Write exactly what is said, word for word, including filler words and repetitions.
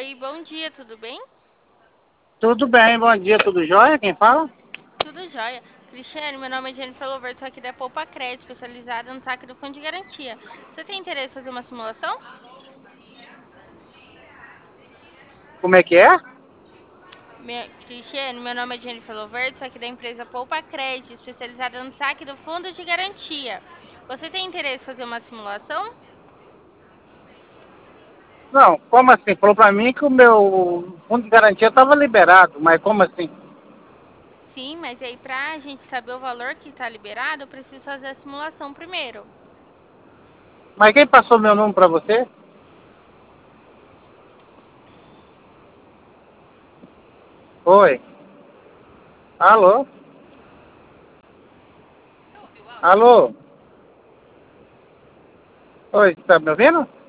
Oi, bom dia, tudo bem? Tudo bem, bom dia, tudo jóia? Quem fala? Tudo jóia. Cristiane, meu nome é Jennifer Lover, sou aqui da Poupa Crédito, especializada no saque do fundo de garantia. Você tem interesse em fazer uma simulação? Como é que é? Me... Cristiane, meu nome é Jennifer Lover, sou aqui da empresa Poupa Crédito, especializada no saque do fundo de garantia. Você tem interesse em fazer uma simulação? Não, como assim? Falou pra mim que o meu fundo de garantia estava liberado, mas como assim? Sim, mas aí para a gente saber o valor que está liberado, eu preciso fazer a simulação primeiro. Mas quem passou meu número pra você? Oi. Alô? Alô? Oi, você tá me ouvindo?